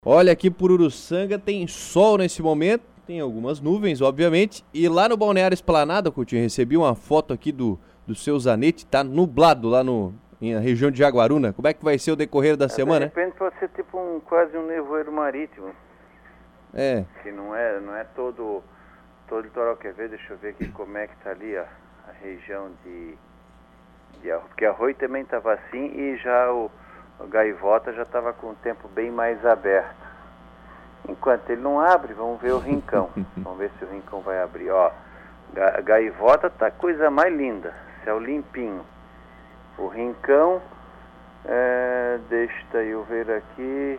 Olha, aqui por Uruçanga tem sol nesse momento, tem algumas nuvens, obviamente, e lá no Balneário Esplanada, Coutinho, recebi uma foto aqui do seu Zanetti, tá nublado lá na região de Jaguaruna. Como é que vai ser o decorrer da semana? De repente pode ser tipo quase um nevoeiro marítimo. É. Que não é todo litoral. Quer ver? Deixa eu ver aqui como é que tá ali a região de Arroio, porque Arroio também estava assim e já o Gaivota já estava com o tempo bem mais aberto. Enquanto ele não abre, vamos ver o Rincão. Vamos ver se o Rincão vai abrir. Ó, Gaivota tá coisa mais linda, céu limpinho. O Rincão, deixa eu ver aqui.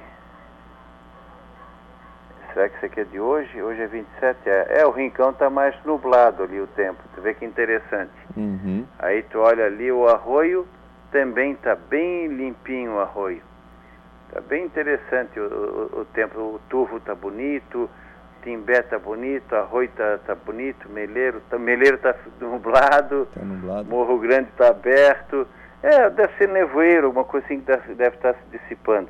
Será que isso aqui é de hoje? Hoje é 27? O Rincão tá mais nublado ali o tempo. Tu vê que interessante. Uhum. Aí tu olha ali o Arroio, também tá bem limpinho o Arroio. Tá bem interessante o tempo. O Turvo tá bonito, Timbé tá bonito, Arroio tá bonito, Meleiro tá nublado. Tá nublado. Morro Grande tá aberto. Deve ser nevoeiro, uma coisa assim que deve estar se dissipando.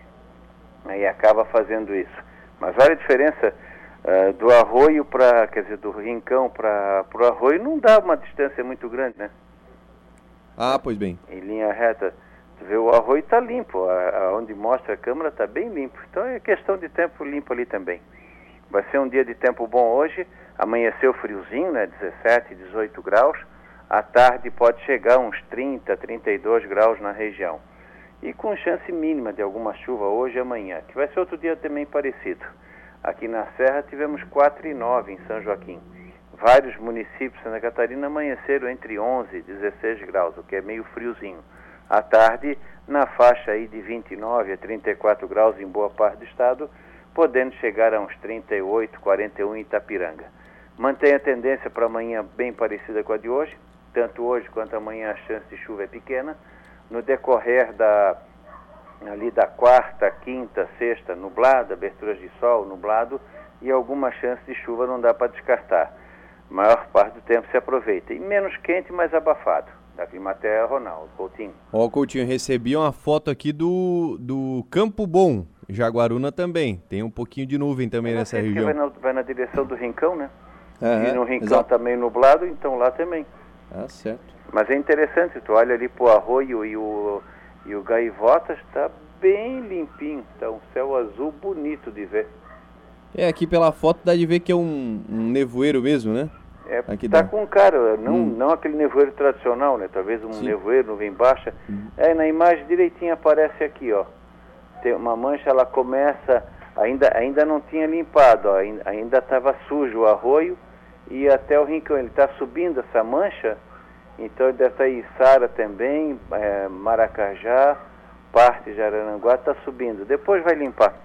Aí acaba fazendo isso. Mas olha a diferença do Arroio do Rincão pro Arroio, não dá uma distância muito grande, né? Ah, pois bem. Em linha reta, tu vê o Arroio tá limpo, onde mostra a câmera tá bem limpo. Então é questão de tempo limpo ali também. Vai ser um dia de tempo bom hoje, amanheceu friozinho, né? 17, 18 graus. À tarde pode chegar uns 30, 32 graus na região. E com chance mínima de alguma chuva hoje e amanhã, que vai ser outro dia também parecido. Aqui na Serra tivemos 4,9 em São Joaquim. Vários municípios de Santa Catarina amanheceram entre 11 e 16 graus, o que é meio friozinho. À tarde, na faixa aí de 29 a 34 graus em boa parte do estado, podendo chegar a uns 38, 41 em Itapiranga. Mantém a tendência para amanhã bem parecida com a de hoje. Tanto hoje quanto amanhã a chance de chuva é pequena. No decorrer da quarta, quinta, sexta, nublado, aberturas de sol, nublado, e alguma chance de chuva não dá para descartar. A maior parte do tempo se aproveita. E menos quente, mais abafado. Da Climaterra, Ronaldo Coutinho. Ó, Coutinho, recebi uma foto aqui do Campo Bom, Jaguaruna também. Tem um pouquinho de nuvem também nessa região. Vai na direção do Rincão, né? Aham, e no Rincão tá meio nublado, então lá também. Ah, certo. Mas é interessante, tu olha ali pro Arroio e o Gaivota, está bem limpinho, tá um céu azul bonito de ver. Aqui pela foto dá de ver que é um nevoeiro mesmo, né? Aqui tá com cara, não aquele nevoeiro tradicional, né? Talvez um nevoeiro, nuvem baixa. Na imagem direitinho aparece aqui, ó. Tem uma mancha, ela começa, ainda não tinha limpado, ó, ainda estava sujo o Arroio e até o Rincão, ele está subindo essa mancha. Então ele deve estar aí, Sara também, Maracajá, parte de Araranguá, está subindo. Depois vai limpar.